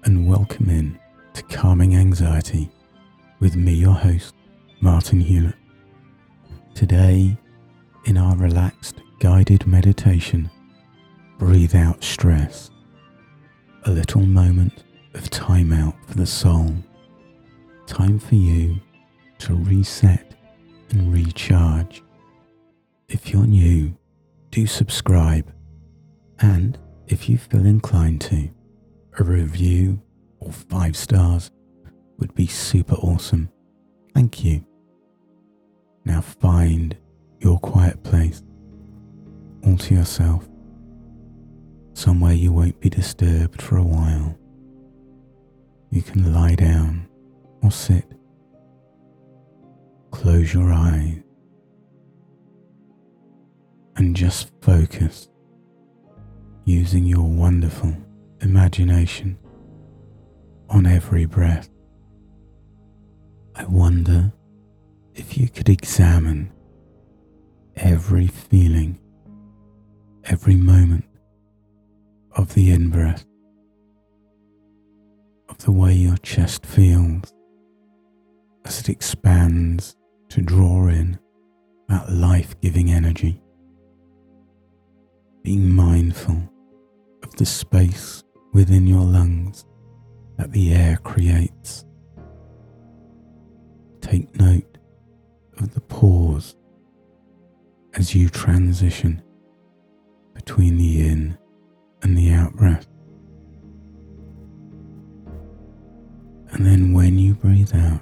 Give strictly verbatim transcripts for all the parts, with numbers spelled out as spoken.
and welcome in to Calming Anxiety with me, your host, Martin Hewlett. Today, in our relaxed guided meditation, Breathe Out Stress, a little moment of time out for the soul, time for you to reset and recharge. If you're new, do subscribe, and if you feel inclined to, a review or five stars would be super awesome. Thank you. Now find your quiet place, all to yourself, somewhere you won't be disturbed for a while. You can lie down or sit. Close your eyes and just focus using your wonderful imagination on every breath. I wonder if you could examine every feeling, every moment of the in-breath, of the way your chest feels as it expands to draw in that life-giving energy. Being mindful of the space within your lungs that the air creates. Take note of the pause as you transition between the in and the out breath. And then when you breathe out,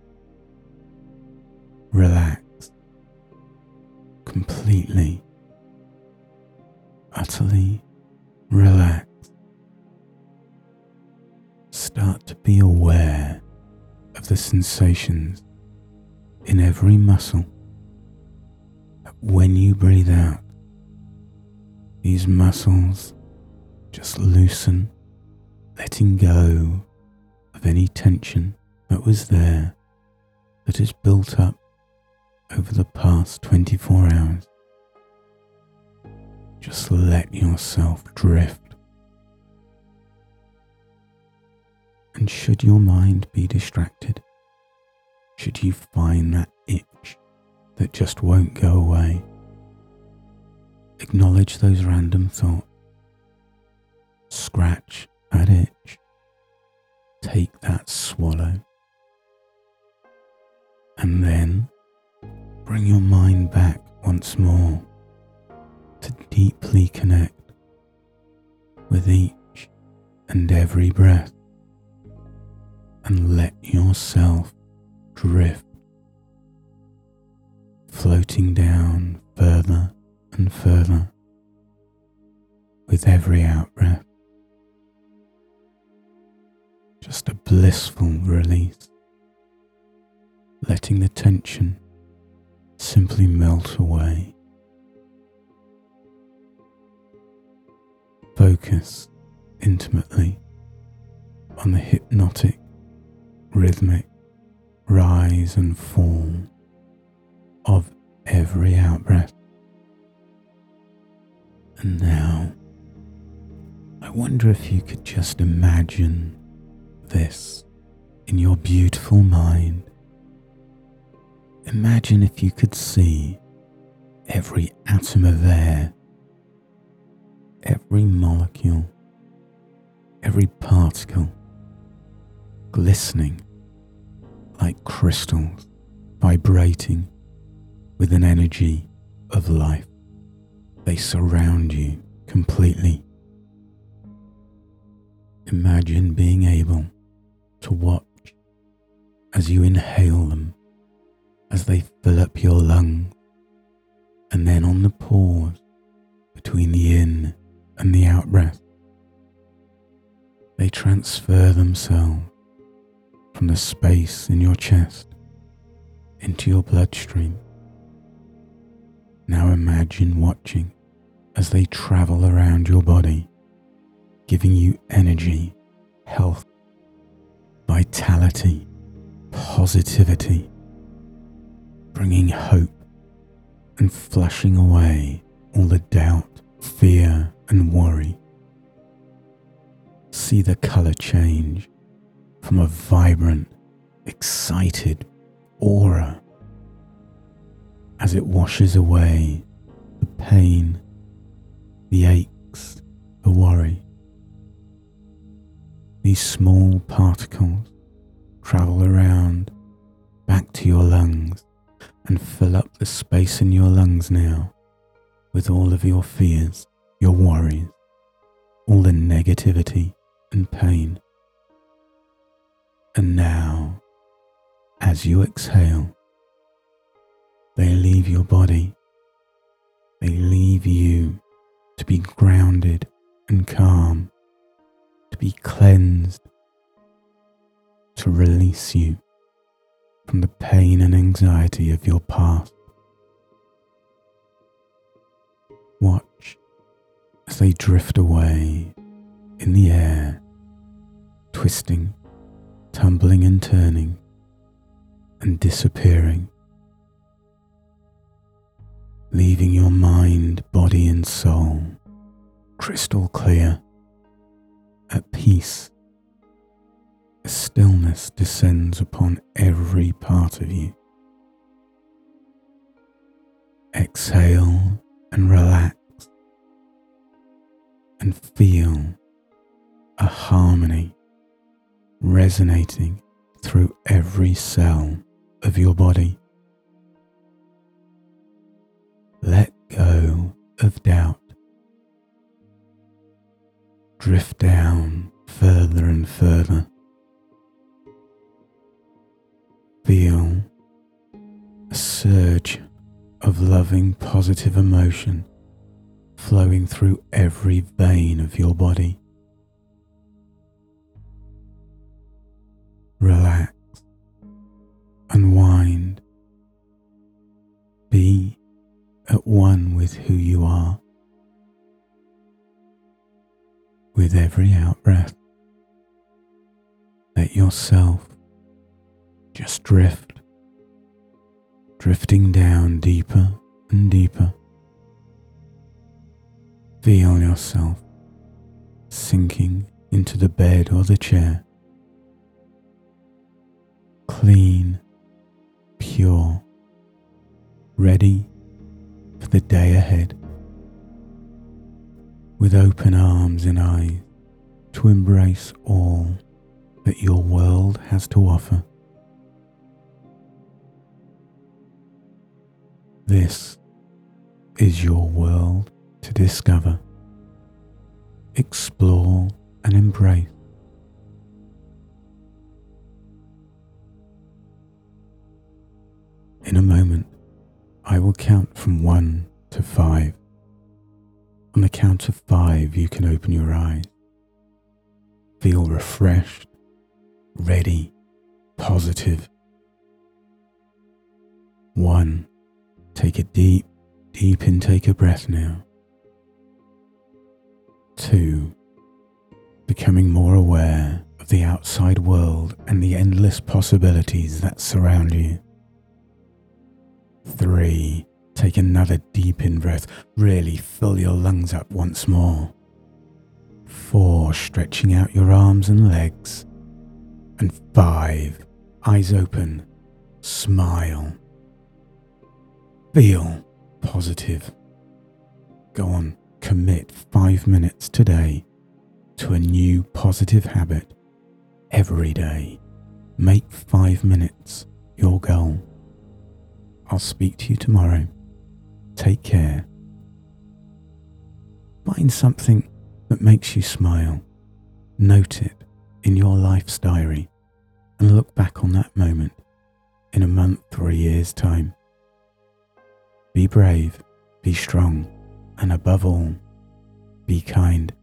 relax completely, utterly relax. Start to be aware of the sensations in every muscle. When you breathe out, these muscles just loosen, letting go of any tension that was there, that has built up over the past twenty-four hours. Just let yourself drift. And should your mind be distracted, should you find that itch that just won't go away, acknowledge those random thoughts. Scratch that itch. Take that swallow. And then bring your mind back once more to deeply connect with each and every breath, and let yourself drift, floating down further and further with every out-breath. Just a blissful release, letting the tension simply melt away. Focus intimately on the hypnotic, rhythmic rise and fall of every out-breath. And now, I wonder if you could just imagine this in your beautiful mind. Imagine if you could see every atom of air, every molecule, every particle glistening like crystals, vibrating with an energy of life. They surround you completely. Imagine being able to watch as you inhale them, as they fill up your lungs, and then on the pause between the in and the out breath, they transfer themselves from the space in your chest into your bloodstream. Now imagine watching as they travel around your body, giving you energy, health, vitality, positivity, bringing hope and flushing away all the doubt, fear and worry. See the colour change from a vibrant, excited aura as it washes away the pain, the aches, the worry. These small particles travel around back to your lungs and fill up the space in your lungs now with all of your fears, your worries, all the negativity and pain. And now, as you exhale, they leave your body. They leave you to be grounded and calm, to be cleansed, to release you from the pain and anxiety of your past. Watch as they drift away in the air, twisting, tumbling and turning, and disappearing, leaving your mind, body and soul crystal clear, at peace. A stillness descends upon every part of you. Exhale and relax, and feel a harmony resonating through every cell of your body. Let go of doubt. Drift down further and further. Feel a surge of loving, positive emotion flowing through every vein of your body. Relax, unwind, be at one with who you are. With every out-breath, let yourself just drift, drifting down deeper and deeper. Feel yourself sinking into the bed or the chair. Clean, pure, ready for the day ahead. With open arms and eyes to embrace all that your world has to offer. This is your world to discover, explore and embrace. In a moment, I will count from one to five. On the count of five, you can open your eyes. Feel refreshed, ready, positive. One, take a deep, deep intake of breath now. Two, becoming more aware of the outside world and the endless possibilities that surround you. Three, take another deep in breath, really fill your lungs up once more. Four, stretching out your arms and legs. And five, eyes open, smile. Feel positive. Go on, commit five minutes today to a new positive habit every day. Make five minutes your goal. I'll speak to you tomorrow. Take care. Find something that makes you smile. Note it in your life's diary and look back on that moment in a month or a year's time. Be brave, be strong, and above all, be kind.